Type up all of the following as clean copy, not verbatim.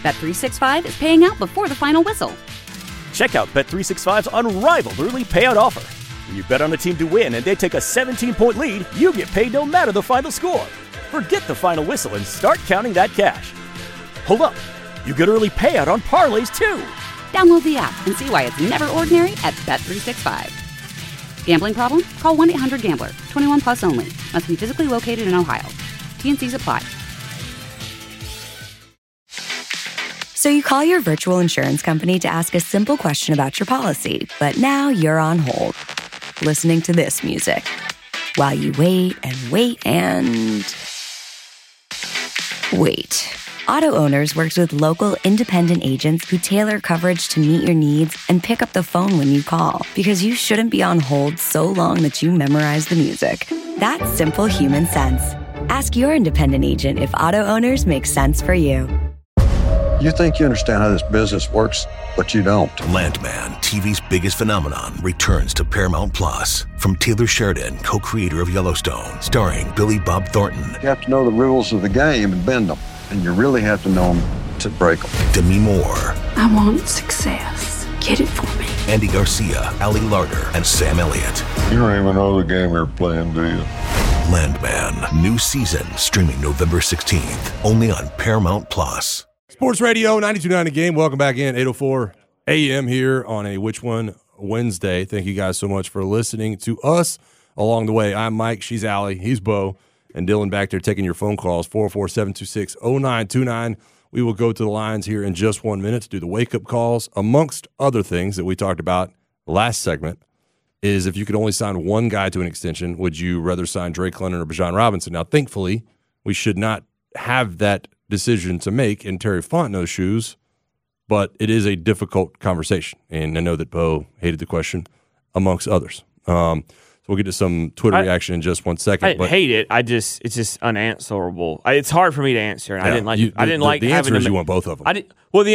Bet365 is paying out before the final whistle. Check out Bet365's unrivaled early payout offer. When you bet on a team to win and they take a 17-point lead, you get paid no matter the final score. Forget the final whistle and start counting that cash. Hold up. You get early payout on parlays, too. Download the app and see why it's never ordinary at Bet365. Gambling problem? Call 1-800-GAMBLER. 21 plus only. Must be physically located in Ohio. T&Cs apply. So you call your virtual insurance company to ask a simple question about your policy, but now you're on hold, listening to this music, while you wait and wait and wait. Auto Owners works with local independent agents who tailor coverage to meet your needs and pick up the phone when you call, because you shouldn't be on hold so long that you memorize the music. That's simple human sense. Ask your independent agent if Auto Owners makes sense for you. You think you understand how this business works, but you don't. Landman, TV's biggest phenomenon, returns to Paramount Plus. From Taylor Sheridan, co-creator of Yellowstone, starring Billy Bob Thornton. You have to know the rules of the game and bend them, and you really have to know them to break them. Demi Moore. I want success. Get it for me. Andy Garcia, Ali Larter, and Sam Elliott. You don't even know the game you're playing, do you? Landman, new season, streaming November 16th, only on Paramount Plus. Sports Radio 92.9 The Game. Welcome back in, 8:04 a.m. here on a Which One Wednesday. Thank you guys so much for listening to us along the way. I'm Mike. She's Allie. He's Bo. And Dylan back there taking your phone calls, 404-726-0929. We will go to the lines here in just 1 minute to do the wake-up calls. Amongst other things that we talked about last segment is if you could only sign one guy to an extension, would you rather sign Drake London or Bijan Robinson? Now, thankfully, we should not have that decision to make in Terry Fontenot's shoes, but it is a difficult conversation. And I know that Bo hated the question, amongst others. So we'll get to some Twitter reaction in just 1 second. I hate it. It's just unanswerable. It's hard for me to answer. And Yeah, I didn't like. The answer is you want both of them.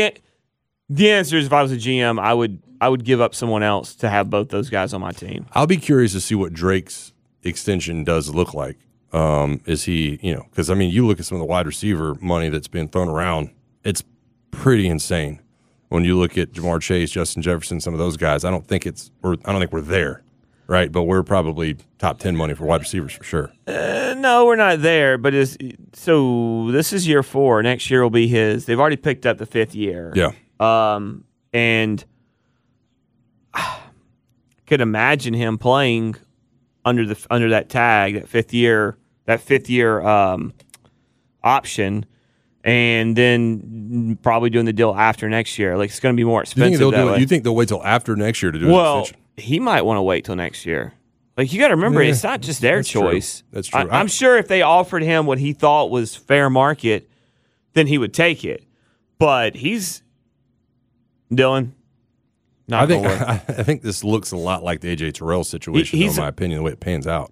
The answer is if I was a GM, I would give up someone else to have both those guys on my team. I'll be curious to see what Drake's extension does look like. Is he, because you look at some of the wide receiver money that's been thrown around, it's pretty insane. When you look at Jamar Chase, Justin Jefferson, some of those guys, I don't think we're there, right? But we're probably top 10 money for wide receivers for sure. No, we're not there. But so this is year 4. Next year will be his. They've already picked up the 5th year. Yeah. And I could imagine him playing under that tag, that fifth year option, and then probably doing the deal after next year. Like, it's going to be more expensive. You think they'll wait till after next year to do an extension? He might want to wait till next year. Like, you got to remember, it's not just their choice. True. That's true. I'm sure if they offered him what he thought was fair market, then he would take it. But Dylan. I think this looks a lot like the A.J. Terrell situation, in my opinion, the way it pans out.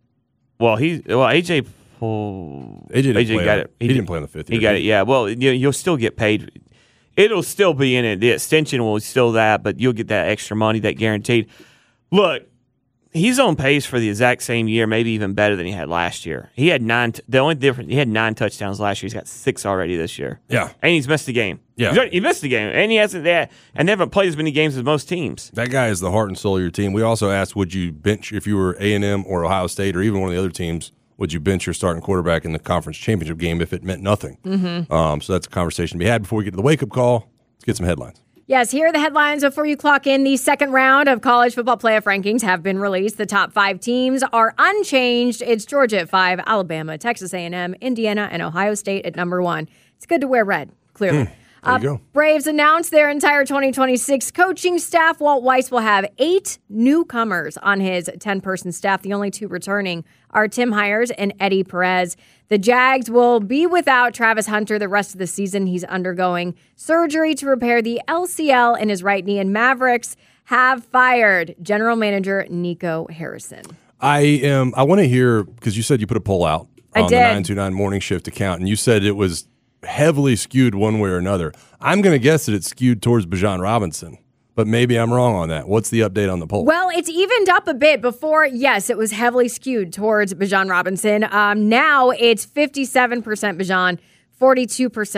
AJ got it. He didn't play on the 5th year. He got it, yeah. Well, you'll still get paid. It'll still be in it. The extension will still that, but you'll get that extra money, that guaranteed. Look, he's on pace for the exact same year, maybe even better than he had last year. He had 9. The only difference, he had 9 touchdowns last year. He's got 6 already this year. Yeah, and he's missed a game. Yeah, he missed a game, and he hasn't. And they haven't played as many games as most teams. That guy is the heart and soul of your team. We also asked, would you bench if you were A&M or Ohio State or even one of the other teams? Would you bench your starting quarterback in the conference championship game if it meant nothing? Mm-hmm. So that's a conversation to be had before we get to the wake-up call. Let's get some headlines. Yes, here are the headlines before you clock in. The second round of college football playoff rankings have been released. The top 5 teams are unchanged. It's Georgia at 5, Alabama, Texas A&M, Indiana, and Ohio State at number 1. It's good to wear red, clearly. There you go. Braves announced their entire 2026 coaching staff. Walt Weiss will have 8 newcomers on his 10-person staff. The only 2 returning are Tim Hires and Eddie Perez. The Jags will be without Travis Hunter the rest of the season. He's undergoing surgery to repair the LCL in his right knee. And Mavericks have fired general manager Nico Harrison. I want to hear, because you said you put a poll out on the 929 Morning Shift account, and you said it was heavily skewed one way or another. I'm going to guess that it's skewed towards Bijan Robinson, but maybe I'm wrong on that. What's the update on the poll? Well, it's evened up a bit. Before, yes, it was heavily skewed towards Bijan Robinson. Now it's 57% Bijan, 42%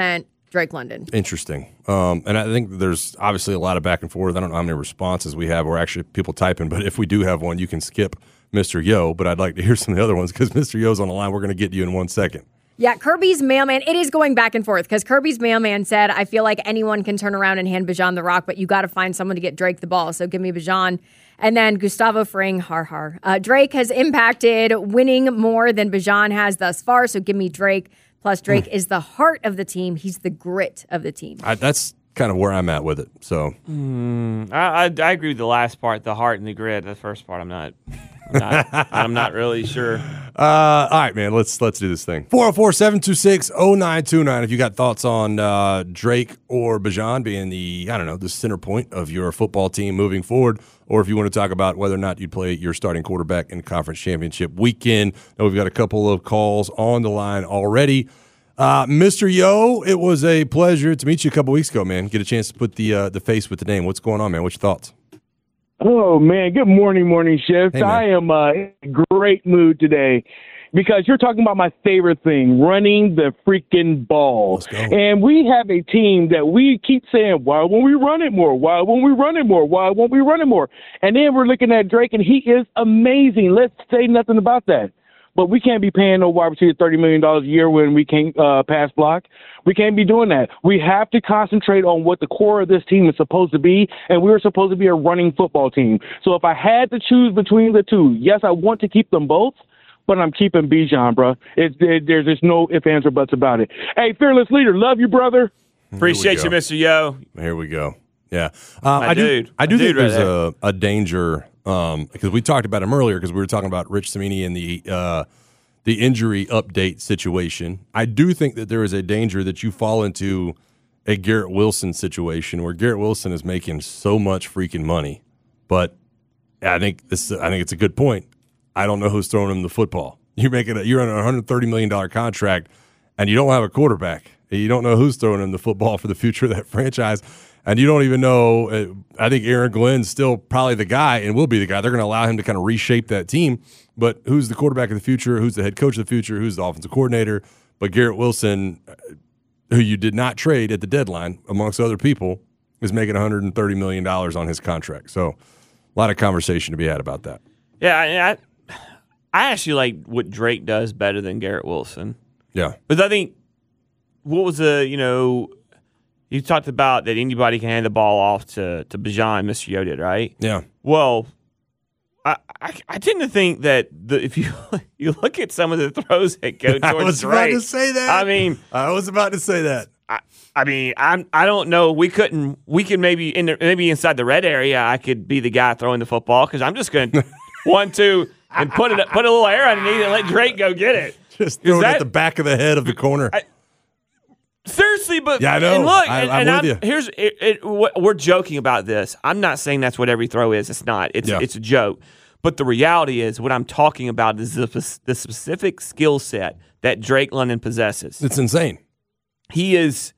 Drake London. Interesting. And I think there's obviously a lot of back and forth. I don't know how many responses we have or actually people typing, but if we do have one, you can skip Mr. Yo, but I'd like to hear some of the other ones because Mr. Yo's on the line. We're going to get you in 1 second. Yeah, Kirby's mailman, it is going back and forth because Kirby's mailman said, I feel like anyone can turn around and hand Bijan the rock, but you got to find someone to get Drake the ball. So give me Bijan. And then Gustavo Fring, Drake has impacted winning more than Bijan has thus far. So give me Drake. Plus, Drake is the heart of the team. He's the grit of the team. That's kind of where I'm at with it. So I agree with the last part, the heart and the grit. The first part, I'm not really sure. All right, man. Let's do this thing. 404-726-0929. If you got thoughts on Drake or Bijan being the center point of your football team moving forward, or if you want to talk about whether or not you'd play your starting quarterback in conference championship weekend. Now, we've got a couple of calls on the line already. Mr. Yo, it was a pleasure to meet you a couple weeks ago, man. Get a chance to put the face with the name. What's going on, man? What's your thoughts? Oh, man. Good morning, Shift. Hey, I am in a great mood today because you're talking about my favorite thing, running the freaking ball. Let's go. And we have a team that we keep saying, why won't we run it more? Why won't we run it more? Why won't we run it more? And then we're looking at Drake, and he is amazing. Let's say nothing about that. But we can't be paying no wide receiver $30 million a year when we can't pass block. We can't be doing that. We have to concentrate on what the core of this team is supposed to be, and we're supposed to be a running football team. So if I had to choose between the two, yes, I want to keep them both, but I'm keeping Bijan, bro. There's just no ifs, ands, or buts about it. Hey, fearless leader, love you, brother. Appreciate you, Mr. Yo. Here we go. Yeah. I do think right there's a danger because we talked about him earlier because we were talking about Rich Cimini and the injury update situation. I do think that there is a danger that you fall into a Garrett Wilson situation where Garrett Wilson is making so much freaking money. But I think it's a good point. I don't know who's throwing him the football. You're on a $130 million contract and you don't have a quarterback. You don't know who's throwing him the football for the future of that franchise. And you don't even know, I think Aaron Glenn's still probably the guy and will be the guy. They're going to allow him to kind of reshape that team. But who's the quarterback of the future? Who's the head coach of the future? Who's the offensive coordinator? But Garrett Wilson, who you did not trade at the deadline, amongst other people, is making $130 million on his contract. So a lot of conversation to be had about that. Yeah, I actually like what Drake does better than Garrett Wilson. Yeah. Because I think what was you talked about that anybody can hand the ball off to Bijan, Mr. Yo did, right? Yeah. Well, I tend to think that if you look at some of the throws that go towards Drake. I was about to say that. I was about to say that. I don't know. We can maybe inside the red area. I could be the guy throwing the football because I'm just going to 1-2 and put a little air underneath and let Drake go get it. Just throw it at the back of the head of the corner. Seriously, but yeah, I know. And look, I'm with you. We're joking about this. I'm not saying that's what every throw is. It's not. It's a joke. But the reality is, what I'm talking about is the specific skill set that Drake London possesses. It's insane. He is.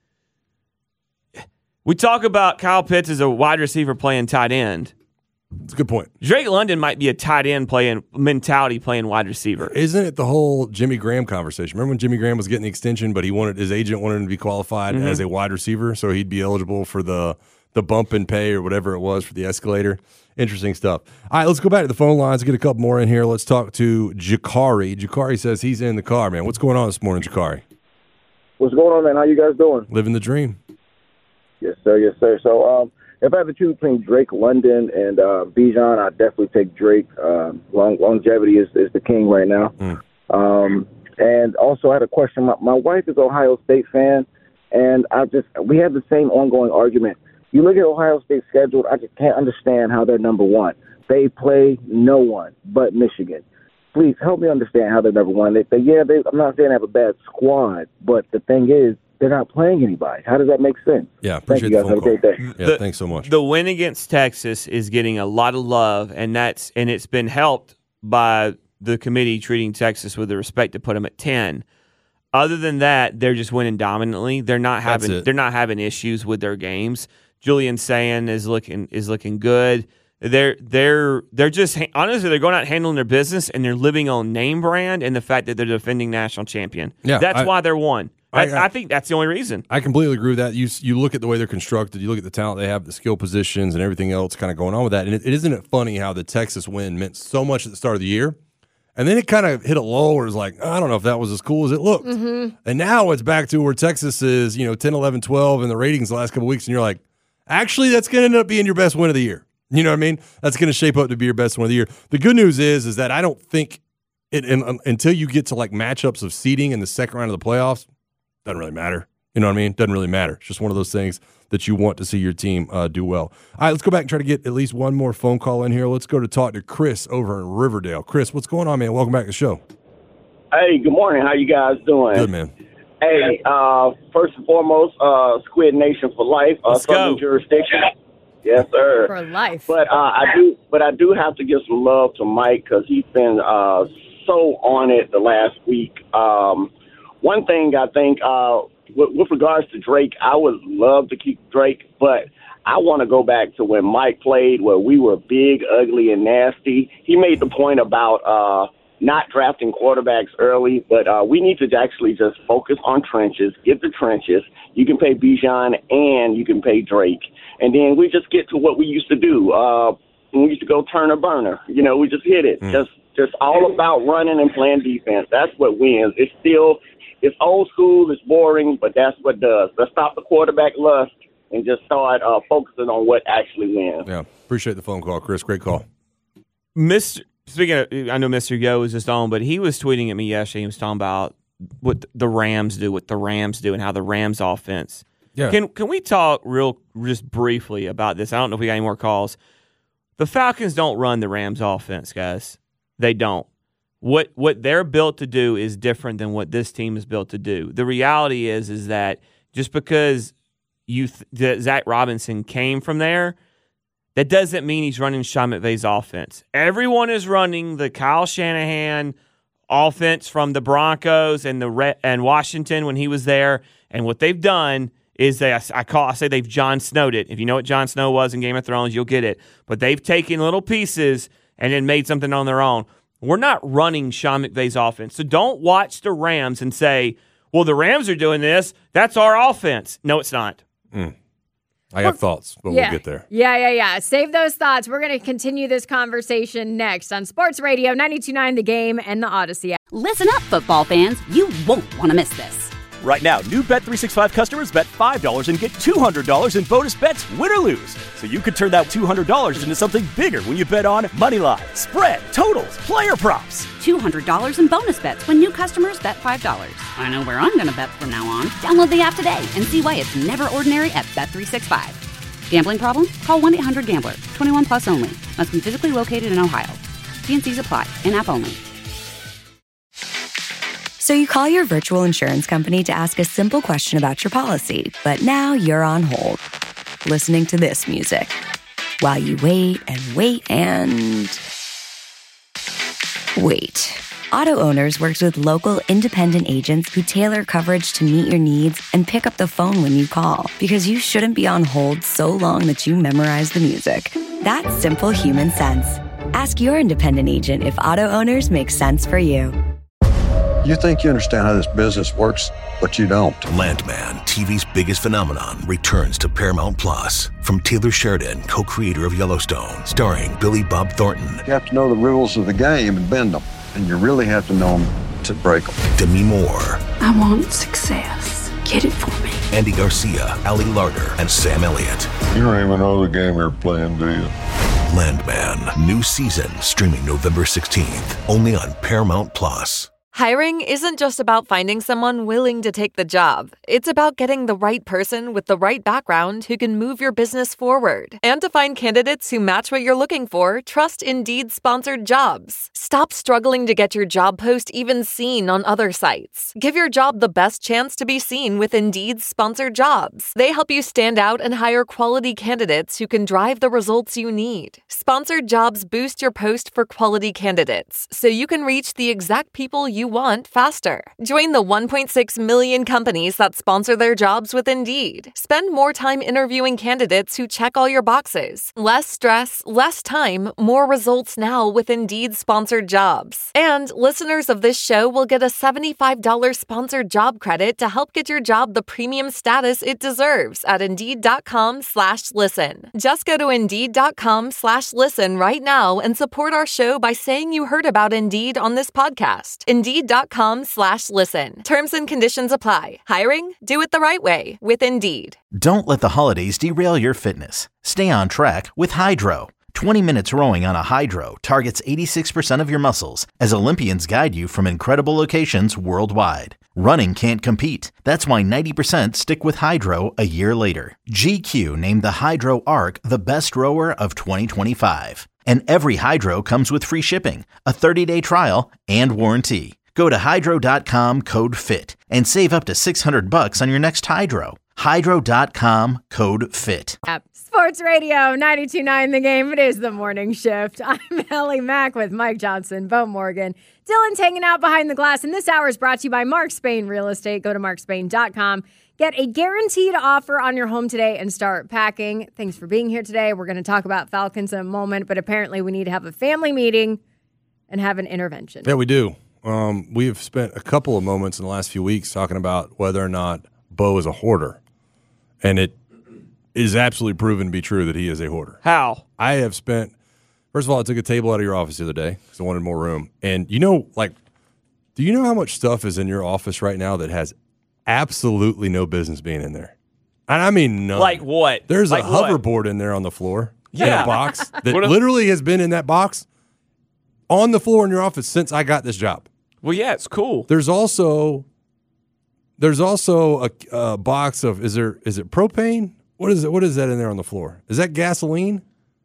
We talk about Kyle Pitts as a wide receiver playing tight end. It's a good point. Drake London might be a tight end playing wide receiver. Isn't it the whole Jimmy Graham conversation? Remember when Jimmy Graham was getting the extension, but his agent wanted him to be qualified as a wide receiver, so he'd be eligible for the bump in pay or whatever it was for the escalator. Interesting stuff. All right, let's go back to the phone lines. Get a couple more in here. Let's talk to Jakari. Jakari says he's in the car, man. What's going on this morning, Jakari? What's going on, man? How you guys doing? Living the dream. Yes, sir. Yes, sir. So, if I have to choose between Drake London and Bijan, I'd definitely take Drake. Longevity is the king right now. And also, I had a question. My wife is an Ohio State fan, and we have the same ongoing argument. You look at Ohio State's schedule, I just can't understand how they're number one. They play no one but Michigan. Please help me understand how they're number one. I'm not saying they have a bad squad, but the thing is, they're not playing anybody. How does that make sense? Yeah, appreciate Thank you guys. Have a great day. Yeah, thanks so much. The win against Texas is getting a lot of love, and it's been helped by the committee treating Texas with the respect to put them at 10. Other than that, they're just winning dominantly. They're not having issues with their games. Julian Sayin is looking good. They're just honestly they're going out handling their business, and they're living on name brand and the fact that they're defending national champion. Yeah, that's why they're one. I think that's the only reason. I completely agree with that. You look at the way they're constructed, you look at the talent they have, the skill positions, and everything else kind of going on with that. And isn't it funny how the Texas win meant so much at the start of the year, and then it kind of hit a lull where it's like, I don't know if that was as cool as it looked. Mm-hmm. And now it's back to where Texas is, 10, 11, 12 in the ratings the last couple of weeks, and you're like, actually, that's going to end up being your best win of the year. You know what I mean? That's going to shape up to be your best one of the year. The good news is that I don't think until you get to like matchups of seeding in the second round of the playoffs, doesn't really matter. You know what I mean? Doesn't really matter. It's just one of those things that you want to see your team do well. All right, let's go back and try to get at least one more phone call in here. Let's go to talk to Chris over in Riverdale. Chris, what's going on, man? Welcome back to the show. Hey, good morning. How you guys doing? Good, man. Hey, first and foremost, Squid Nation for life. Southern jurisdiction. Yes, sir. For life. But I do have to give some love to Mike because he's been so on it the last week. One thing I think with regards to Drake, I would love to keep Drake, but I want to go back to when Mike played where we were big, ugly, and nasty. He made the point about not drafting quarterbacks early, but we need to actually just focus on trenches, get the trenches. You can pay Bijan and you can pay Drake. And then we just get to what we used to do. We used to go turn a burner. We just hit it. Just all about running and playing defense. That's what wins. It's old school, it's boring, but that's what does. Let's stop the quarterback lust and just start focusing on what actually wins. Yeah, appreciate the phone call, Chris. Great call. Speaking of, I know Mr. Yo was just on, but he was tweeting at me yesterday. He was talking about what the Rams do, and how the Rams offense. Yeah. Can we talk just briefly about this? I don't know if we got any more calls. The Falcons don't run the Rams offense, guys. They don't. What they're built to do is different than what this team is built to do. The reality is that just because that Zach Robinson came from there, that doesn't mean he's running Sean McVay's offense. Everyone is running the Kyle Shanahan offense from the Broncos and and Washington when he was there. And what they've done is I say they've Jon Snowed it. If you know what Jon Snow was in Game of Thrones, you'll get it. But they've taken little pieces and then made something on their own. We're not running Sean McVay's offense. So don't watch the Rams and say, well, the Rams are doing this. That's our offense. No, it's not. I have thoughts, but we'll get there. Yeah. Save those thoughts. We're going to continue this conversation next on Sports Radio 92.9 The Game and the Odyssey app. Listen up, football fans. You won't want to miss this. Right now, new Bet365 customers bet $5 and get $200 in bonus bets, win or lose. So you could turn that $200 into something bigger when you bet on moneyline, spread, totals, player props. $200 in bonus bets when new customers bet $5. I know where I'm going to bet from now on. Download the app today and see why it's never ordinary at Bet365. Gambling problem? Call 1-800-GAMBLER. 21 plus only. Must be physically located in Ohio. T&Cs apply. In-app only. So you call your virtual insurance company to ask a simple question about your policy, but now you're on hold, listening to this music, while you wait and wait and wait. Auto Owners works with local independent agents who tailor coverage to meet your needs and pick up the phone when you call, because you shouldn't be on hold so long that you memorize the music. That's simple human sense. Ask your independent agent if Auto Owners makes sense for you. You think you understand how this business works, but you don't. Landman, TV's biggest phenomenon, returns to Paramount Plus. From Taylor Sheridan, co-creator of Yellowstone, starring Billy Bob Thornton. You have to know the rules of the game and bend them. And you really have to know them to break them. Demi Moore. I want success. Get it for me. Andy Garcia, Ali Larter, and Sam Elliott. You don't even know the game you're playing, do you? Landman, new season, streaming November 16th, only on Paramount Plus. Hiring isn't just about finding someone willing to take the job. It's about getting the right person with the right background who can move your business forward. And to find candidates who match what you're looking for, trust Indeed sponsored jobs. Stop struggling to get your job post even seen on other sites. Give your job the best chance to be seen with Indeed sponsored jobs. They help you stand out and hire quality candidates who can drive the results you need. Sponsored jobs boost your post for quality candidates, so you can reach the exact people you you want faster. Join the 1.6 million companies that sponsor their jobs with Indeed. Spend more time interviewing candidates who check all your boxes. Less stress, less time, more results now with Indeed sponsored jobs. And listeners of this show will get a $75 sponsored job credit to help get your job the premium status it deserves at Indeed.com/listen. Just go to Indeed.com/listen right now and support our show by saying you heard about Indeed on this podcast. Indeed.com/listen. Terms and conditions apply. Hiring? Do it the right way with Indeed. Don't let the holidays derail your fitness. Stay on track with Hydro. 20 minutes rowing on a Hydro targets 86% of your muscles as Olympians guide you from incredible locations worldwide. Running can't compete. That's why 90% stick with Hydro a year later. GQ named the Hydro Arc the best rower of 2025. And every Hydro comes with free shipping, a 30-day trial, and warranty. Go to Hydro.com, code FIT, and save up to $600 on your next Hydro. Hydro.com, code FIT. Sports Radio 92.9 The Game. It is the morning shift. I'm Ellie Mack with Mike Johnson, Bo Morgan. Dylan's hanging out behind the glass, and this hour is brought to you by Mark Spain Real Estate. Go to markspain.com. Get a guaranteed offer on your home today and start packing. Thanks for being here today. We're going to talk about Falcons in a moment, but apparently we need to have a family meeting and have an intervention. Yeah, we do. We have spent a couple of moments in the last few weeks talking about whether or not Bo is a hoarder. And it is absolutely proven to be true that he is a hoarder. How? I have spent, first of all, I took a table out of your office the other day because I wanted more room. And do you know how much stuff is in your office right now that has absolutely no business being in there? And I mean none. Like what? There's like a hoverboard in there on the floor. Yeah. In a box that literally has been in that box on the floor in your office since I got this job. Well, yeah, it's cool. There's also a box of is it propane? What is it? What is that in there on the floor? Is that gasoline?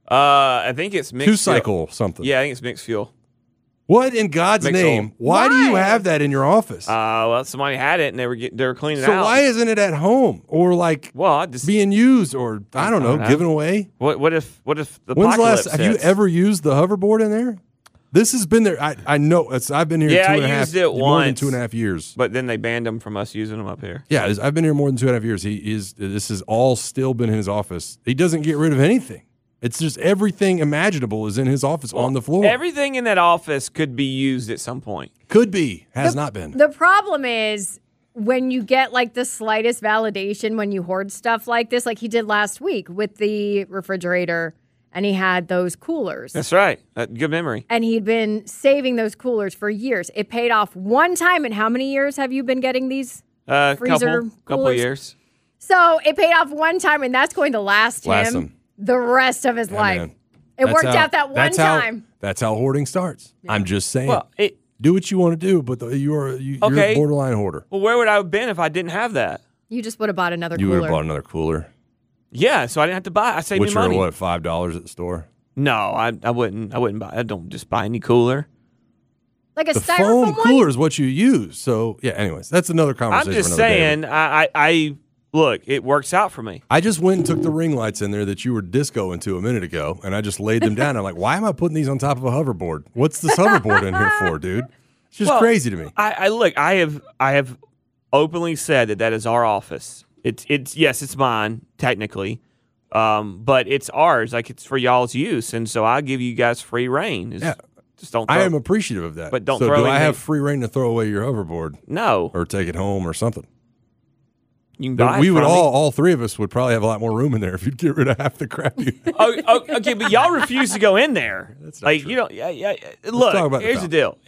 I think it's mixed Two-cycle something. Yeah, I think it's mixed fuel. What in God's name? Why do you have that in your office? Well, somebody had it and they were cleaning it out. So why isn't it at home or being used or I don't know, given away? What if the When's apocalypse have you ever used the hoverboard in there? This has been there. I know. I've been here I used it more than once, 2.5 years. But then they banned him from us using them up here. Yeah, I've been here more than 2.5 years. This has all still been in his office. He doesn't get rid of anything. It's just everything imaginable is in his office on the floor. Everything in that office could be used at some point. Could be. Has not been. The problem is when you get like the slightest validation when you hoard stuff like this, like he did last week with the refrigerator. And he had those coolers. That's right. Good memory. And he'd been saving those coolers for years. It paid off one time. And how many years have you been getting these freezer coolers? Couple years. So it paid off one time, and that's going to last him the rest of his life. Man. It worked out that one time. That's how hoarding starts. Yeah. I'm just saying. Well, do what you want to do, but you're a borderline hoarder. Well, where would I have been if I didn't have that? You just would have bought another cooler. You would have bought another cooler. Yeah, so I didn't have to buy. I saved me money. Which are what, $5 at the store? No, I wouldn't buy. I don't just buy any cooler. Like a the styrofoam foam one? cooler is what you use. So yeah. Anyways, that's another conversation. I'm just saying. I look. It works out for me. I just went and took the ring lights in there that you were discoing to a minute ago, and I just laid them down. I'm like, why am I putting these on top of a hoverboard? What's this hoverboard in here for, dude? It's just crazy to me. I have openly said that is our office. It's yes, it's mine technically, but it's ours. Like it's for y'all's use, and so I give you guys free reign. Just don't. I am appreciative of that. But don't. So throw do I have free reign to throw away your hoverboard? No. Or take it home or something. You can buy we would all three of us would probably have a lot more room in there if you'd get rid of half the crap you. Okay, but y'all refuse to go in there. That's not true. You know. Yeah. Look, here's the deal.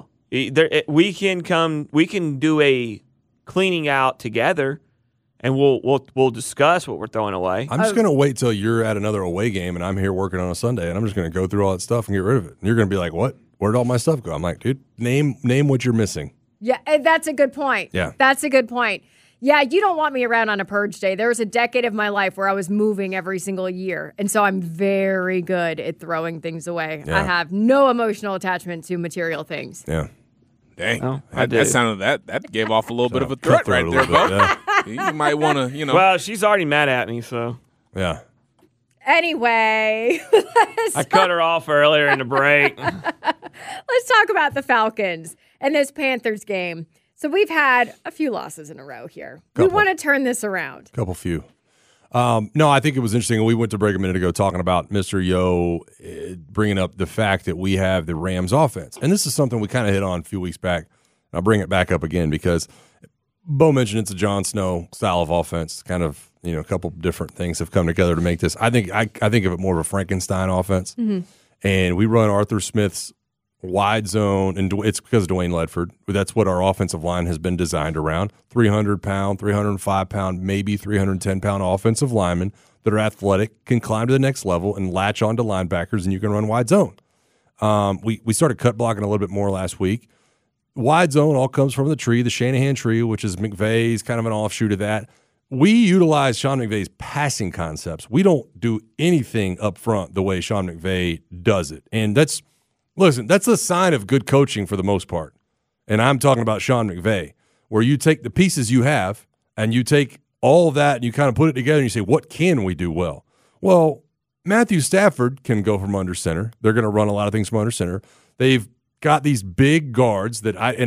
We can do a cleaning out together. And we'll discuss what we're throwing away. I'm just going to wait till you're at another away game and I'm here working on a Sunday and I'm just going to go through all that stuff and get rid of it. And you're going to be like, what? Where'd all my stuff go? I'm like, dude, name what you're missing. Yeah, that's a good point. Yeah. That's a good point. Yeah, you don't want me around on a purge day. There was a decade of my life where I was moving every single year. And so I'm very good at throwing things away. Yeah. I have no emotional attachment to material things. Yeah. Dang. Oh, that sounded that gave off a little bit of a threat right there, Bo. You might want to, Well, she's already mad at me, so. Yeah. Anyway, I cut her off earlier in the break. let's talk about the Falcons and this Panthers game. So we've had a few losses in a row here. We want to turn this around. Few. No, I think it was interesting. We went to break a minute ago talking about Mr. Yo bringing up the fact that we have the Rams offense. And this is something we kind of hit on a few weeks back. I'll bring it back up again because Bo mentioned it's a Jon Snow style of offense. Kind of, a couple different things have come together to make this. I think of it more of a Frankenstein offense. Mm-hmm. And we run Arthur Smith's wide zone, and it's because of Dwayne Ledford. That's what our offensive line has been designed around. 300-pound, 305-pound, maybe 310-pound offensive linemen that are athletic, can climb to the next level and latch onto linebackers, and you can run wide zone. We started cut blocking a little bit more last week. Wide zone all comes from the tree, the Shanahan tree, which is McVay's kind of an offshoot of that. We utilize Sean McVay's passing concepts. We don't do anything up front the way Sean McVay does it. And that's a sign of good coaching for the most part. And I'm talking about Sean McVay, where you take the pieces you have and you take all of that and you kind of put it together and you say, what can we do well? Well, Matthew Stafford can go from under center. They're going to run a lot of things from under center. They've got these big guards that I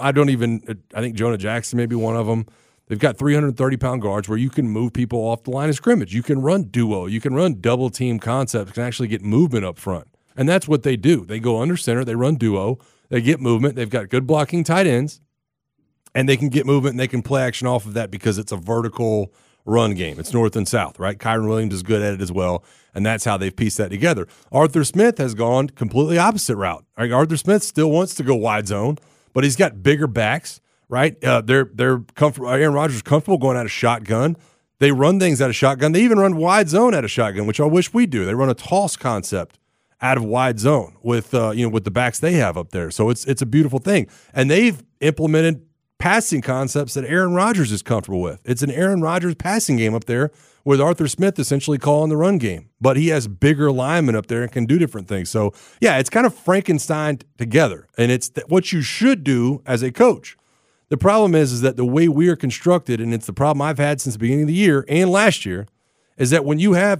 think Jonah Jackson may be one of them. They've got 330-pound guards where you can move people off the line of scrimmage. You can run duo. You can run double-team concepts. You can actually get movement up front. And that's what they do. They go under center. They run duo. They get movement. They've got good blocking tight ends. And they can get movement, and they can play action off of that because it's a vertical run game. It's north and south, right? Kyron Williams is good at it as well, and that's how they've pieced that together. Arthur Smith has gone completely opposite route. Right? Arthur Smith still wants to go wide zone, but he's got bigger backs. Right, they're comfortable. Aaron Rodgers is comfortable going out of shotgun. They run things out of shotgun. They even run wide zone out of shotgun, which I wish we do. They run a toss concept out of wide zone with with the backs they have up there. So it's a beautiful thing, and they've implemented passing concepts that Aaron Rodgers is comfortable with. It's an Aaron Rodgers passing game up there with Arthur Smith essentially calling the run game, but he has bigger linemen up there and can do different things. So yeah, it's kind of Frankenstein together, and it's what you should do as a coach. The problem is that the way we are constructed, and it's the problem I've had since the beginning of the year and last year, is that when you have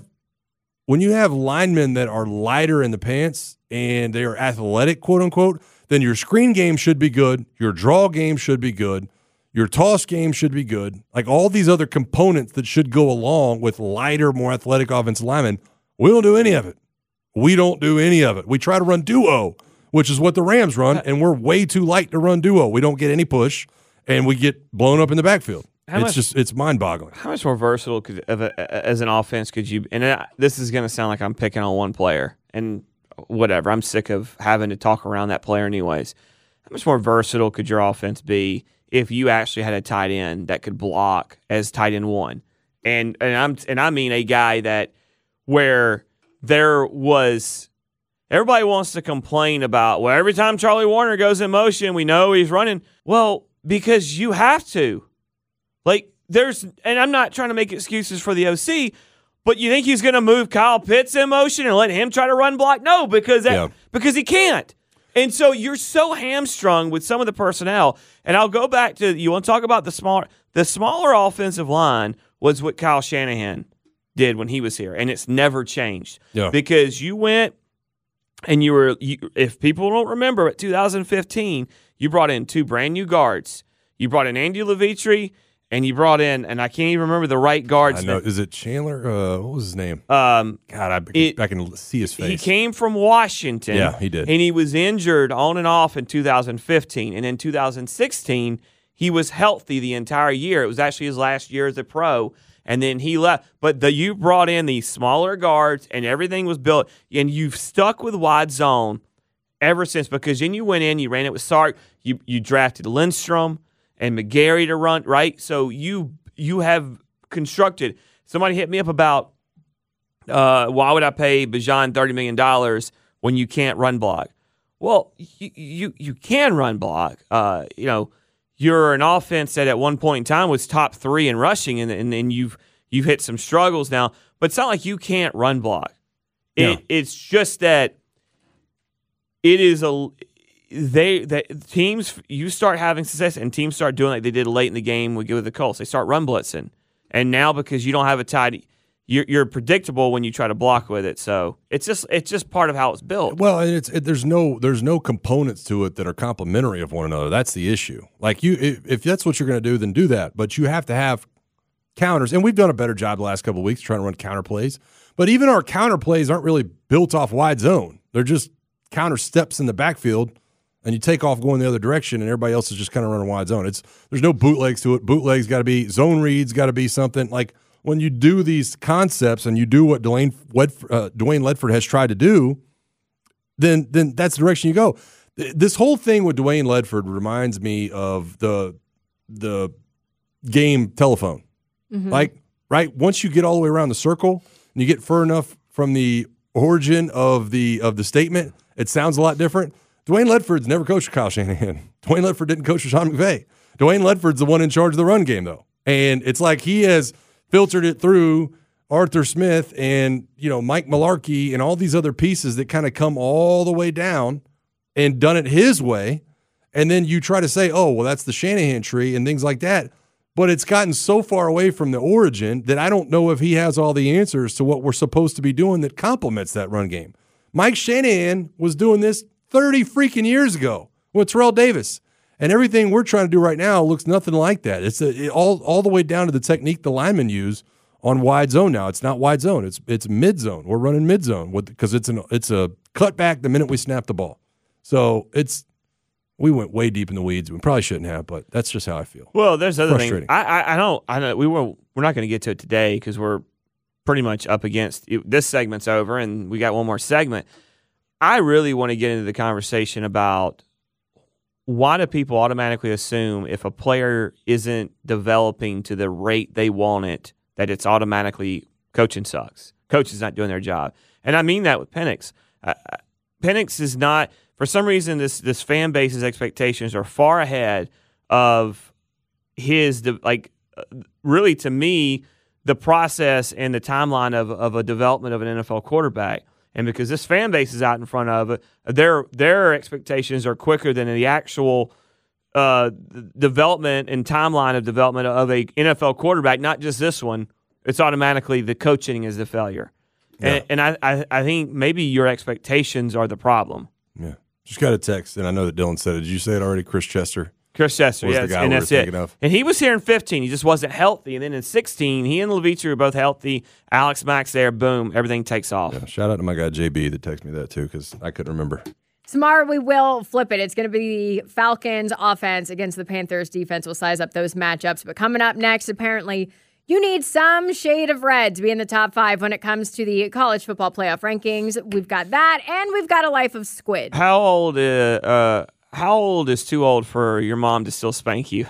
linemen that are lighter in the pants and they are athletic, quote unquote, then your screen game should be good, your draw game should be good, your toss game should be good. Like all these other components that should go along with lighter, more athletic offensive linemen, we don't do any of it. We don't do any of it. We try to run duo, which is what the Rams run, and we're way too light to run duo. We don't get any push. And we get blown up in the backfield. It's mind-boggling. How much more versatile as an offense could you? And this is going to sound like I'm picking on one player, and whatever. I'm sick of having to talk around that player, anyways. How much more versatile could your offense be if you actually had a tight end that could block as tight end one? And I mean a guy that where there was. Everybody wants to complain about, well, every time Charlie Warner goes in motion, we know he's running. Well, because you have to. Like, and I'm not trying to make excuses for the OC, but you think he's going to move Kyle Pitts in motion and let him try to run block? No, because he can't. And so you're so hamstrung with some of the personnel. And I'll go back to, you want to talk about the smaller offensive line was what Kyle Shanahan did when he was here. And it's never changed. Yeah. Because you went and if people don't remember, at 2015, you brought in two brand new guards. You brought in Andy Levitri, and you brought in, and I can't even remember the right guard's name. Is it Chandler? What was his name? God, I can see his face. He came from Washington. Yeah, he did. And he was injured on and off in 2015. And in 2016, he was healthy the entire year. It was actually his last year as a pro. And then he left. But you brought in these smaller guards, and everything was built. And you've stuck with wide zone ever since, because then you went in, you ran it with Sark, you drafted Lindstrom and McGarry to run, right? So you have constructed. Somebody hit me up about why would I pay Bijan $30 million when you can't run block? Well, you can run block. You're an offense that at one point in time was top 3 in rushing, and you've hit some struggles now. But it's not like you can't run block. It's just that it is teams, you start having success, and teams start doing like they did late in the game with the Colts. They start run blitzing, and now because you don't have a tight, you're predictable when you try to block with it. So it's just part of how it's built. Well, and there's no components to it that are complementary of one another. That's the issue. Like if that's what you're going to do, then do that. But you have to have counters, and we've done a better job the last couple of weeks trying to run counter plays. But even our counter plays aren't really built off wide zone. They're just counter steps in the backfield, and you take off going the other direction, and everybody else is just kind of running wide zone. There's no bootlegs to it. Bootlegs got to be zone reads, got to be something like when you do these concepts and you do what Dwayne Ledford has tried to do, then that's the direction you go. This whole thing with Dwayne Ledford reminds me of the game telephone. Mm-hmm. Like, right, once you get all the way around the circle and you get far enough from the origin of the statement, it sounds a lot different. Dwayne Ledford's never coached Kyle Shanahan. Dwayne Ledford didn't coach Sean McVay. Dwayne Ledford's the one in charge of the run game, though. And it's like he has filtered it through Arthur Smith and, Mike Mularkey and all these other pieces that kind of come all the way down and done it his way. And then you try to say, oh, well, that's the Shanahan tree and things like that. But it's gotten so far away from the origin that I don't know if he has all the answers to what we're supposed to be doing that complements that run game. Mike Shanahan was doing this 30 freaking years ago with Terrell Davis. And everything we're trying to do right now looks nothing like that. It's all the way down to the technique the linemen use on wide zone now. It's not wide zone. It's mid zone. We're running mid zone because it's a cutback the minute we snap the ball. So we went way deep in the weeds. We probably shouldn't have, but that's just how I feel. Well, there's other things. I know. We're not going to get to it today because we're pretty much up against it. This segment's over, and we got one more segment. I really want to get into the conversation about why do people automatically assume if a player isn't developing to the rate they want it, that it's automatically coaching sucks. Coach is not doing their job. And I mean that with Penix. Penix is not, for some reason, this fan base's expectations are far ahead of his, really to me, the process and the timeline of a development of an NFL quarterback. And because this fan base is out in front of it, their expectations are quicker than the actual development and timeline of development of a NFL quarterback. Not just this one; it's automatically the coaching is the failure. Yeah. And I think maybe your expectations are the problem. Yeah, just got a text, and I know that Dylan said it. Did you say it already? Chris Chester. Chris Chester, yes, and that's it. And he was here in 15. He just wasn't healthy. And then in 16, he and Levitre were both healthy. Alex Mack's there. Boom. Everything takes off. Yeah, shout out to my guy, JB, that texted me that, too, because I couldn't remember. Tomorrow we will flip it. It's going to be the Falcons offense against the Panthers defense. We'll size up those matchups. But coming up next, apparently, you need some shade of red to be in the top 5 when it comes to the college football playoff rankings. We've got that, and we've got a life of squid. How old is too old for your mom to still spank you?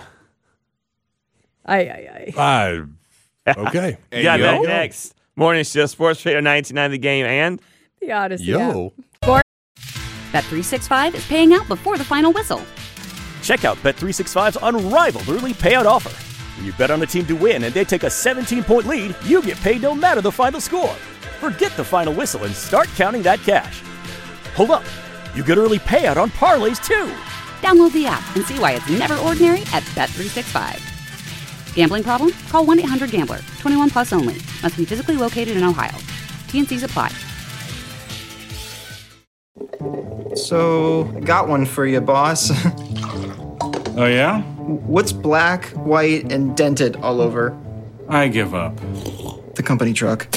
Okay. Hey, got that next. Morning Show, Sports Radio 99 The Game, and the Odyssey. Yo. Bet365 is paying out before the final whistle. Check out Bet365's unrivaled early payout offer. When you bet on a team to win and they take a 17-point lead, you get paid no matter the final score. Forget the final whistle and start counting that cash. Hold up. You get early payout on parlays, too. Download the app and see why it's never ordinary at Bet365. Gambling problem? Call 1-800-GAMBLER. 21 plus only. Must be physically located in Ohio. T&Cs apply. So, got one for you, boss. Oh, yeah? What's black, white, and dented all over? I give up. The company truck.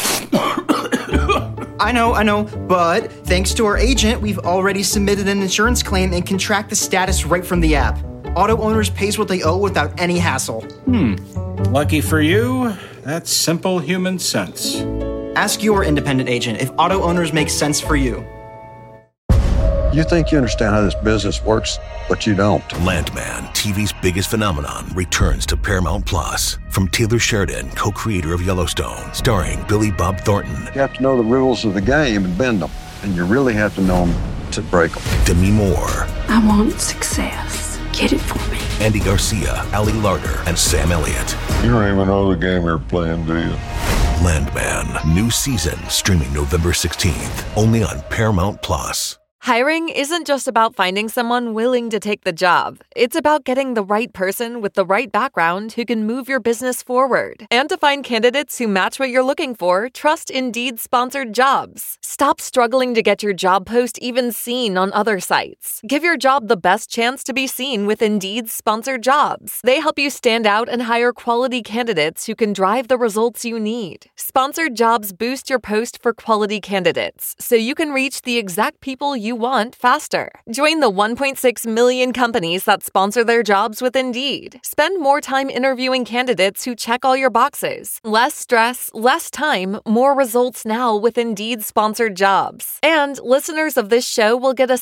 I know, but thanks to our agent, we've already submitted an insurance claim and can track the status right from the app. Auto Owners pays what they owe without any hassle. Lucky for you, that's simple human sense. Ask your independent agent if Auto Owners makes sense for you. You think you understand how this business works, but you don't. Landman, TV's biggest phenomenon, returns to Paramount Plus. From Taylor Sheridan, co-creator of Yellowstone, starring Billy Bob Thornton. You have to know the rules of the game and bend them, and you really have to know them to break them. Demi Moore. I want success. Get it for me. Andy Garcia, Ali Larter, and Sam Elliott. You don't even know the game you're playing, do you? Landman, new season, streaming November 16th, only on Paramount Plus. Hiring isn't just about finding someone willing to take the job. It's about getting the right person with the right background who can move your business forward. And to find candidates who match what you're looking for, trust Indeed-sponsored jobs. Stop struggling to get your job post even seen on other sites. Give your job the best chance to be seen with Indeed-sponsored jobs. They help you stand out and hire quality candidates who can drive the results you need. Sponsored jobs boost your post for quality candidates, so you can reach the exact people you want faster. Join the 1.6 million companies that sponsor their jobs with Indeed. Spend more time interviewing candidates who check all your boxes. Less stress, less time, more results now with Indeed sponsored jobs. And listeners of this show will get a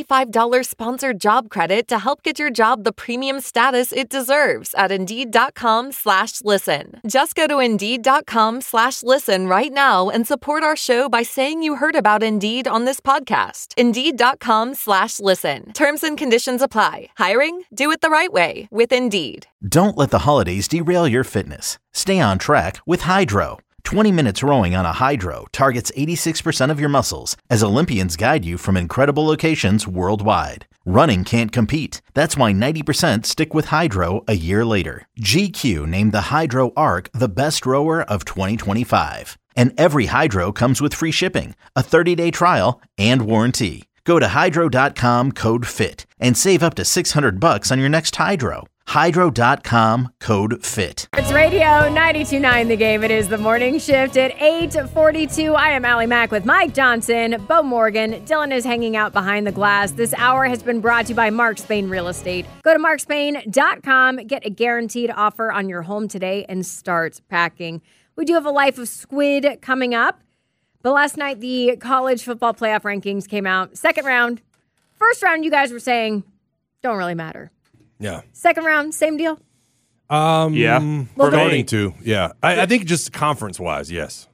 $75 sponsored job credit to help get your job the premium status it deserves at Indeed.com/listen. Just go to Indeed.com/listen right now and support our show by saying you heard about Indeed on this podcast. Indeed.com/listen. Terms and conditions apply. Hiring? Do it the right way with Indeed. Don't let the holidays derail your fitness. Stay on track with Hydro. 20 minutes rowing on a Hydro targets 86% of your muscles as Olympians guide you from incredible locations worldwide. Running can't compete. That's why 90% stick with Hydro a year later. GQ named the Hydro Arc the best rower of 2025. And every Hydro comes with free shipping, a 30-day trial, and warranty. Go to Hydro.com, code FIT, and save up to $600 on your next Hydro. Hydro.com, code FIT. It's Radio 92.9 The Game. It is the morning shift at 8:42. I am Allie Mack with Mike Johnson, Bo Morgan. Dylan is hanging out behind the glass. This hour has been brought to you by Mark Spain Real Estate. Go to markspain.com, get a guaranteed offer on your home today, and start packing. We do have a Life of Squid coming up. But last night, the college football playoff rankings came out. Second round. First round, you guys were saying, don't really matter. Yeah. Second round, same deal? Yeah. Starting to, yeah. I think just conference-wise, yes.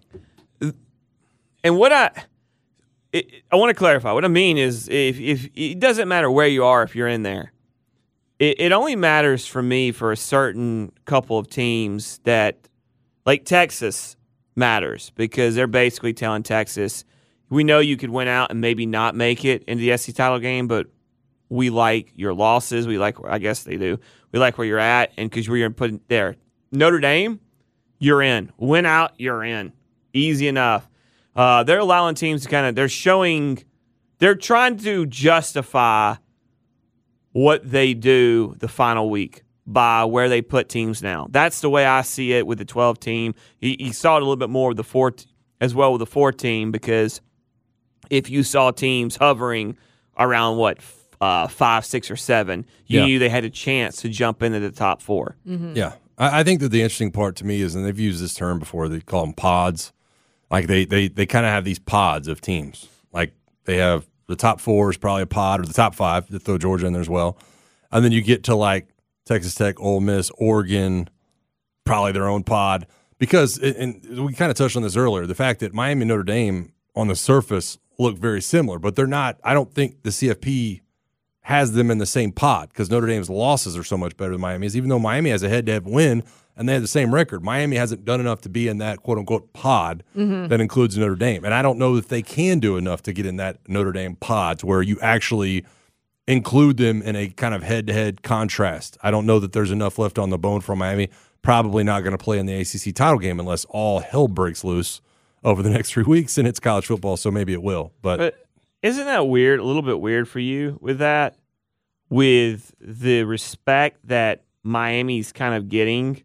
And what I want to clarify. What I mean is if it doesn't matter where you are if you're in there. It only matters for me for a certain couple of teams that, like Texas, matters because they're basically telling Texas, we know you could win out and maybe not make it into the SEC title game, but we like your losses. We like, I guess they do. We like where you're at, and because we're putting there. Notre Dame, you're in. Win out, you're in. Easy enough. They're allowing teams to they're trying to justify what they do the final week by where they put teams now. That's the way I see it with the 12 team. You saw it a little bit more with the 4 as well with the 4 team because if you saw teams hovering around 5, 6, or 7, you knew they had a chance to jump into the top 4. Mm-hmm. Yeah. I think that the interesting part to me is, and they've used this term before, they call them pods. Like they kind of have these pods of teams. Like they have the top 4 is probably a pod, or the top 5, to throw Georgia in there as well. And then you get to like Texas Tech, Ole Miss, Oregon, probably their own pod. Because, and we kind of touched on this earlier, the fact that Miami and Notre Dame on the surface look very similar, but they're not. I don't think the CFP has them in the same pod because Notre Dame's losses are so much better than Miami's, even though Miami has a head-to-head win and they have the same record. Miami hasn't done enough to be in that quote-unquote pod that includes Notre Dame. And I don't know if they can do enough to get in that Notre Dame pod to where you actually include them in a kind of head-to-head contrast. I don't know that there's enough left on the bone for Miami. Probably not going to play in the ACC title game unless all hell breaks loose over the next 3 weeks, and it's college football, so maybe it will. But isn't that weird, a little bit weird for you with that, with the respect that Miami's kind of getting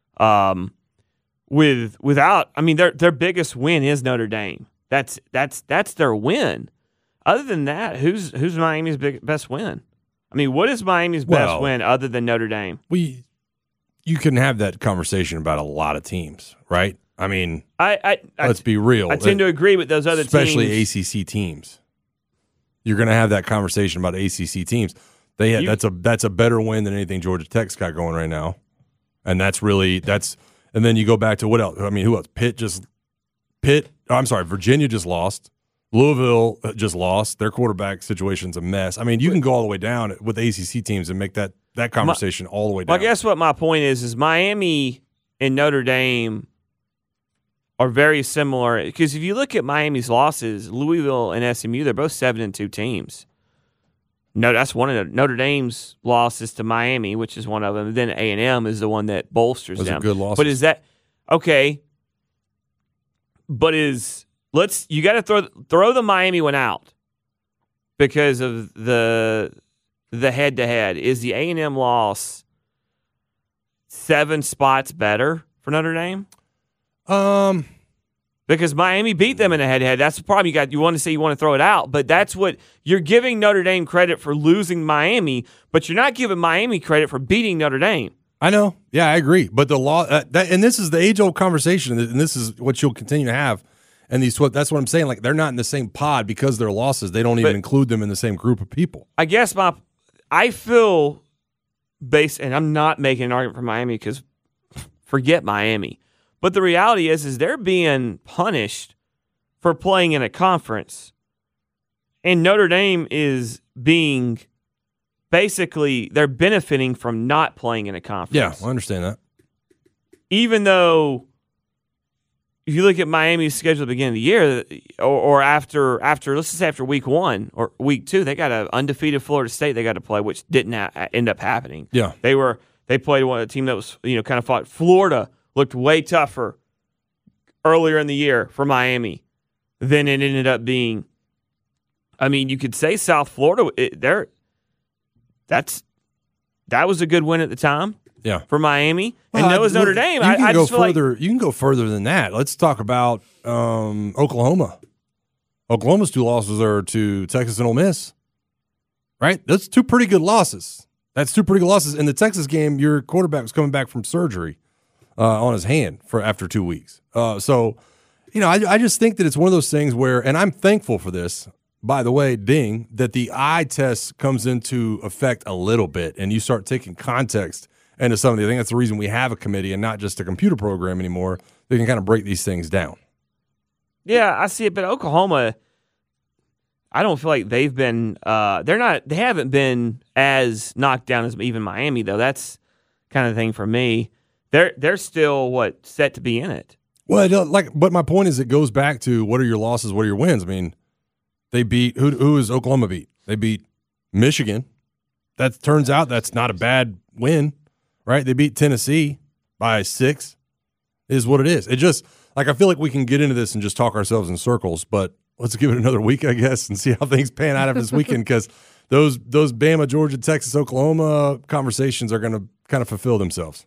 without – I mean, their biggest win is Notre Dame. That's their win. Other than that, who's Miami's best win? I mean, what is Miami's best win other than Notre Dame? You can have that conversation about a lot of teams, right? I mean, let's be real. I tend to agree with those other especially teams. Especially ACC teams. You're going to have that conversation about ACC teams. That's a better win than anything Georgia Tech's got going right now. And and then you go back to what else? I mean, who else? Virginia just lost. Louisville just lost. Their quarterback situation's a mess. I mean, you can go all the way down with ACC teams and make that conversation all the way down. Well, I guess what my point is Miami and Notre Dame are very similar. Because if you look at Miami's losses, Louisville and SMU, they're both 7-2 teams. No, that's one of Notre Dame's losses to Miami, which is one of them. And then A&M is the one that bolsters Those them. are good losses. But is that okay? But you got to throw the Miami one out because of the head-to-head. Is the A&M loss 7 spots better for Notre Dame? Because Miami beat them in a head-to-head. That's the problem. You want to say you want to throw it out, but that's what you're giving Notre Dame credit for losing Miami, but you're not giving Miami credit for beating Notre Dame. I know. Yeah, I agree. But the law, and this is the age-old conversation, and this is what you'll continue to have. And that's what I'm saying. Like, they're not in the same pod because they're losses. They don't even include them in the same group of people. I guess I feel and I'm not making an argument for Miami because forget Miami. But the reality is they're being punished for playing in a conference. And Notre Dame is being basically, they're benefiting from not playing in a conference. Yeah, I understand that. Even though, if you look at Miami's schedule at the beginning of the year, or after let's just say after week 1 or week 2, they got an undefeated Florida State they got to play, which didn't end up happening. Yeah, they played a team that was kind of fought. Florida looked way tougher earlier in the year for Miami than it ended up being. I mean, you could say South Florida. That was a good win at the time. Yeah, for Miami, and that was Notre Dame. You can go further than that. Let's talk about Oklahoma. Oklahoma's 2 losses are to Texas and Ole Miss. Right, that's 2 pretty good losses. That's 2 pretty good losses. In the Texas game, your quarterback was coming back from surgery on his hand after 2 weeks. So, I just think that it's one of those things where, and I'm thankful for this. By the way, ding, that the eye test comes into effect a little bit, and you start taking context into something. I think that's the reason we have a committee and not just a computer program anymore. They can kind of break these things down. Yeah, I see it. But Oklahoma, I don't feel like they've been. They haven't been as knocked down as even Miami, though. That's kind of the thing for me. They're still set to be in it. Well, but my point is, it goes back to what are your losses, what are your wins? I mean, they beat who is Oklahoma beat? They beat Michigan. That turns out that's not a bad win, right? They beat Tennessee by 6. Is what it is. It just I feel like we can get into this and just talk ourselves in circles, but let's give it another week, I guess, and see how things pan out of this weekend because those Bama, Georgia, Texas, Oklahoma conversations are going to kind of fulfill themselves.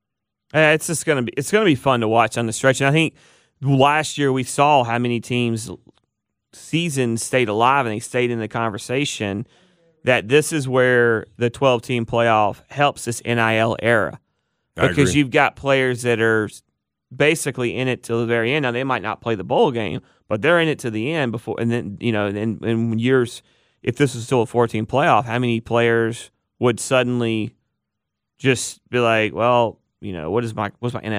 It's just going to be fun to watch on the stretch. And I think last year we saw how many teams seasons stayed alive and they stayed in the conversation, that this is where the 12-team playoff helps this NIL era. Because you've got players that are basically in it till the very end. Now, they might not play the bowl game, but they're in it to the end before. And then, in years, if this was still a 14 playoff, how many players would suddenly just be like, well, what's my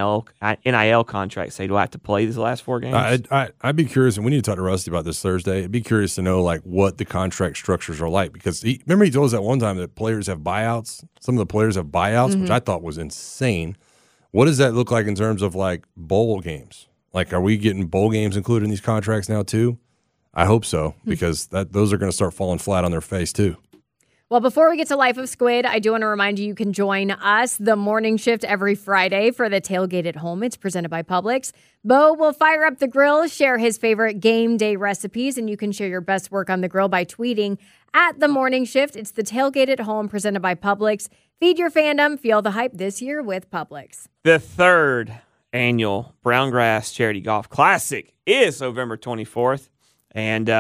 NIL contract say? Do I have to play these last 4 games? I'd be curious, and we need to talk to Rusty about this Thursday. I'd be curious to know what the contract structures are like, because remember he told us that one time that players have buyouts. Some of the players have buyouts, which I thought was insane. What does that look like in terms of bowl games? Are we getting bowl games included in these contracts now too? I hope so, because those are going to start falling flat on their face too. Well, before we get to Life of Squid, I do want to remind you can join us the morning shift every Friday for the Tailgate at Home. It's presented by Publix. Bo will fire up the grill, share his favorite game day recipes, and you can share your best work on the grill by tweeting at the morning shift. It's the Tailgate at Home presented by Publix. Feed your fandom. Feel the hype this year with Publix. The 3rd annual Brown Grass Charity Golf Classic is November 24th, and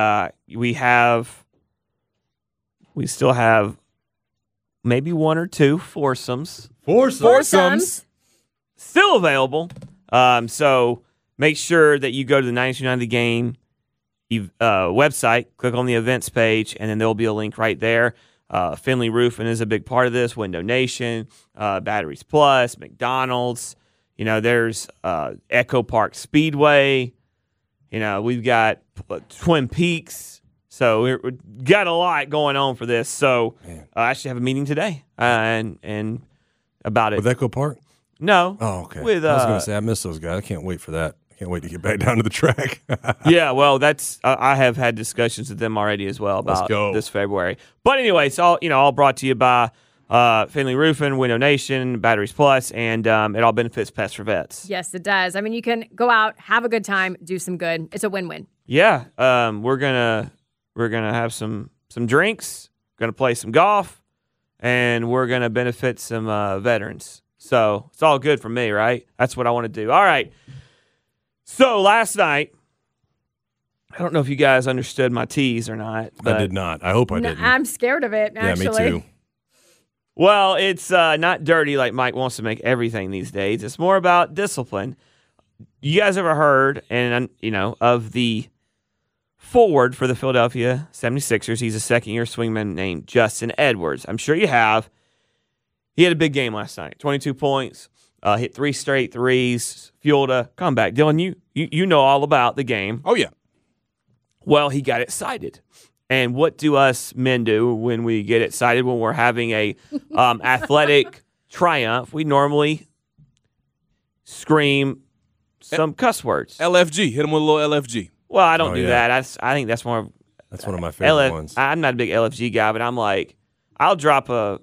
we still have maybe 1 or 2 foursomes. Foursomes. Still available. So make sure that you go to the 929 The Game website, click on the events page, and then there will be a link right there. Finley Roofing is a big part of this. Window Nation, Batteries Plus, McDonald's. There's Echo Park Speedway. We've got Twin Peaks. So we've got a lot going on for this. So I actually have a meeting today and about it. With Echo Park? No. Oh, okay. With, I was going to say, I miss those guys. I can't wait for that. Can't wait to get back down to the track. Yeah, well, that's I have had discussions with them already as well about this February. But anyway, it's all brought to you by Finley Roofing, Window Nation, Batteries Plus, and it all benefits Pets for Vets. Yes, it does. I mean, you can go out, have a good time, do some good. It's a win-win. Yeah, we're gonna have some drinks, gonna play some golf, and we're gonna benefit some veterans. So it's all good for me, right? That's what I want to do. All right. So last night, I don't know if you guys understood my tease or not. I did not. I hope I didn't. I'm scared of it, actually. Yeah, me too. Well, it's not dirty like Mike wants to make everything these days. It's more about discipline. You guys ever heard, of the forward for the Philadelphia 76ers? He's a second-year swingman named Justin Edwards. I'm sure you have. He had a big game last night. 22 points, hit 3 straight threes, fueled a comeback. Dylan, you know all about the game. Oh, yeah. Well, he got excited. And what do us men do when we get excited when we're having a athletic triumph? We normally scream some cuss words. LFG. Hit him with a little LFG. Well, I don't do that. I think that's more of... That's one of my favorite ones. I'm not a big LFG guy, but I'm like, I'll drop a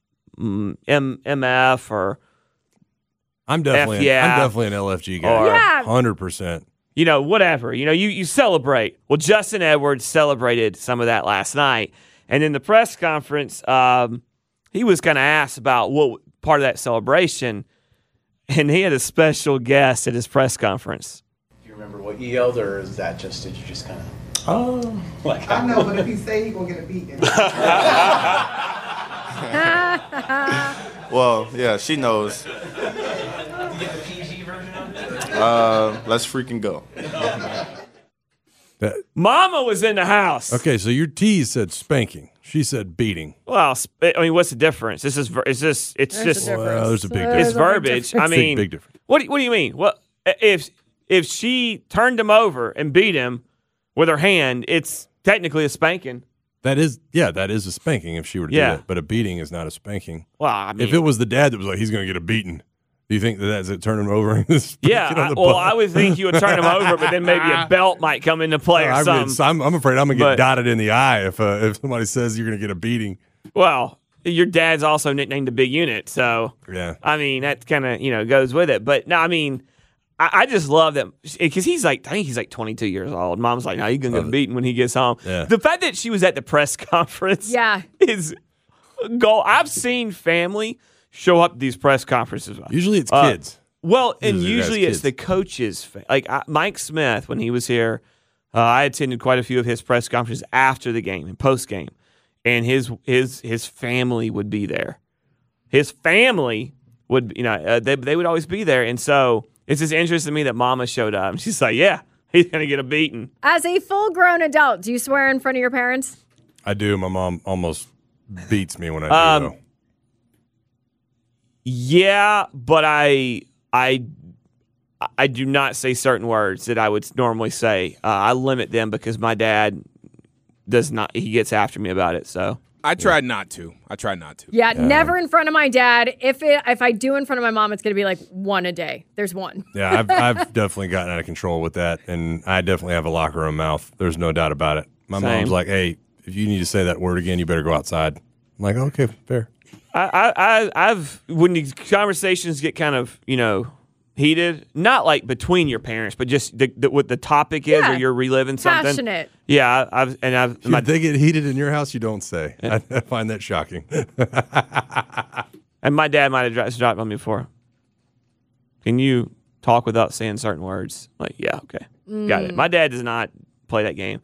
MF or I'm definitely an LFG guy. Or, 100%. Whatever. You celebrate. Well, Justin Edwards celebrated some of that last night. And in the press conference, he was kind of asked about what part of that celebration, and he had a special guest at his press conference. Do you remember what you yelled, or is that just, did you just kind of... Oh. I know, but if he say he going to get a beat. Well, yeah, she knows. Let's freaking go. Mama was in the house. Okay, so your tease said spanking. She said beating. Well, what's the difference? There's a big difference. It's verbiage. Big difference. What do you mean? Well, if she turned him over and beat him with her hand, it's technically a spanking. That is a spanking if she were to do that. But a beating is not a spanking. Well, I mean, if it was the dad that was like, he's going to get a beating, do you think that's it? Turn him over? I would think you would turn him over, but then maybe a belt might come into play or something. I'm afraid I'm going to get dotted in the eye if somebody says you're going to get a beating. Well, your dad's also nicknamed the Big Unit, so yeah. I mean, that kind of goes with it. But no, I mean, I just love that because I think he's like 22 years old. Mom's like, no, he's going to get beaten when he gets home. Yeah. The fact that she was at the press conference is goal. I've seen family show up at these press conferences. Usually it's kids. Well, and usually it's the coaches. Like Mike Smith, when he was here, I attended quite a few of his press conferences after the game and post game, and his family would be there. His family would, they would always be there, and so it's just interesting to me that Mama showed up. And she's like, "Yeah, he's gonna get a beating." As a full-grown adult, do you swear in front of your parents? I do. My mom almost beats me when I do. Though. Yeah, but I do not say certain words that I would normally say. I limit them because my dad does not. He gets after me about it. So I tried not to. Yeah, never in front of my dad. If I do in front of my mom, it's going to be like one a day. There's one. Yeah, I've definitely gotten out of control with that, and I definitely have a locker room mouth. There's no doubt about it. My mom's like, "Hey, if you need to say that word again, you better go outside." I'm like, "Okay, fair." I've when these conversations get kind of heated, not like between your parents, but just what the topic is, or you're reliving something. Passionate. Yeah, they get heated in your house. You don't say. I find that shocking. And my dad might have dropped on me before. Can you talk without saying certain words? Like, yeah, okay, got it. My dad does not play that game.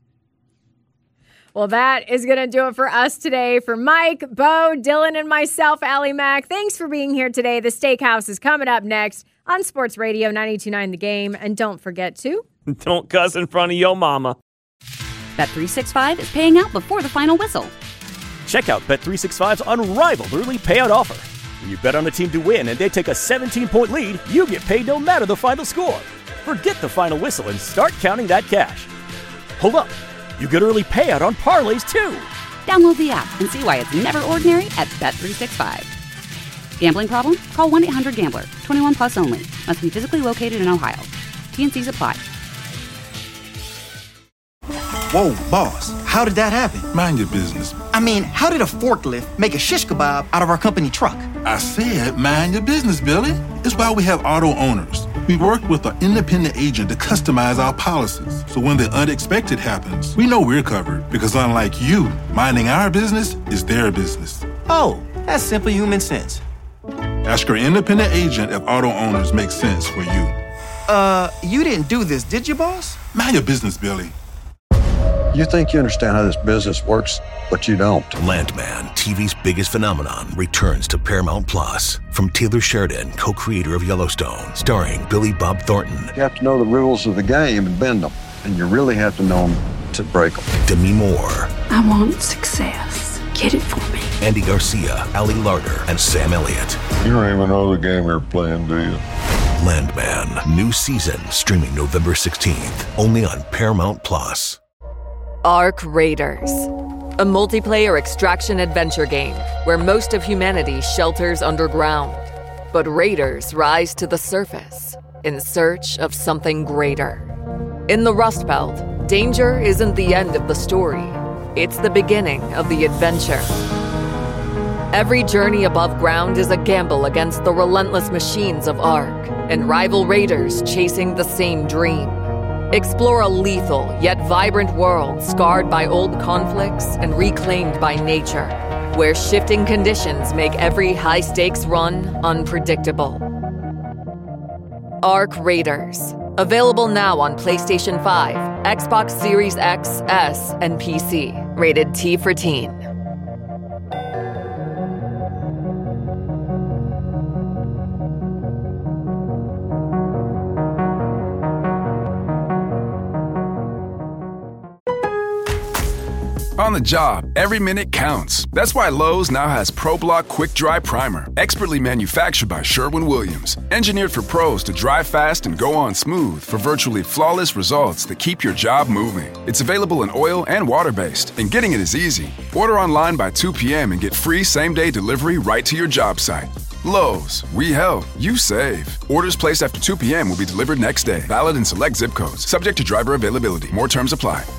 Well, that is going to do it for us today. For Mike, Bo, Dylan, and myself, Allie Mack, thanks for being here today. The Steakhouse is coming up next on Sports Radio 92.9 The Game. And don't forget to... don't cuss in front of your mama. Bet365 is paying out before the final whistle. Check out Bet365's unrivaled early payout offer. When you bet on a team to win and they take a 17-point lead, you get paid no matter the final score. Forget the final whistle and start counting that cash. Hold up. You get early payout on parlays, too. Download the app and see why it's never ordinary at Bet365. Gambling problem? Call 1-800-GAMBLER. 21 plus only. Must be physically located in Ohio. T&Cs apply. Whoa, boss, how did that happen? Mind your business. I mean, how did a forklift make a shish kebab out of our company truck? I said mind your business, Billy. It's why we have auto owners. We work with an independent agent to customize our policies. So when the unexpected happens, we know we're covered. Because unlike you, minding our business is their business. Oh, that's simple human sense. Ask your independent agent if auto owners make sense for you. You didn't do this, did you, boss? Mind your business, Billy. You think you understand how this business works, but you don't. Landman, TV's biggest phenomenon, returns to Paramount Plus. From Taylor Sheridan, co-creator of Yellowstone, starring Billy Bob Thornton. You have to know the rules of the game and bend them. And you really have to know them to break them. Demi Moore. I want success. Get it for me. Andy Garcia, Ali Larter, and Sam Elliott. You don't even know the game you're playing, do you? Landman, new season, streaming November 16th, only on Paramount Plus. Ark Raiders, a multiplayer extraction adventure game where most of humanity shelters underground, but raiders rise to the surface in search of something greater. In the Rust Belt, danger isn't the end of the story, it's the beginning of the adventure. Every journey above ground is a gamble against the relentless machines of Ark and rival raiders chasing the same dream. Explore a lethal yet vibrant world scarred by old conflicts and reclaimed by nature, where shifting conditions make every high-stakes run unpredictable. Ark Raiders. Available now on PlayStation 5, Xbox Series X, S, and PC. Rated T for Teen. On the job, every minute counts. That's why Lowe's now has ProBlock Quick Dry Primer, expertly manufactured by Sherwin-Williams. Engineered for pros to dry fast and go on smooth for virtually flawless results that keep your job moving. It's available in oil and water-based, and getting it is easy. Order online by 2 p.m. and get free same-day delivery right to your job site. Lowe's, we help, you save. Orders placed after 2 p.m. will be delivered next day. Valid in select zip codes. Subject to driver availability. More terms apply.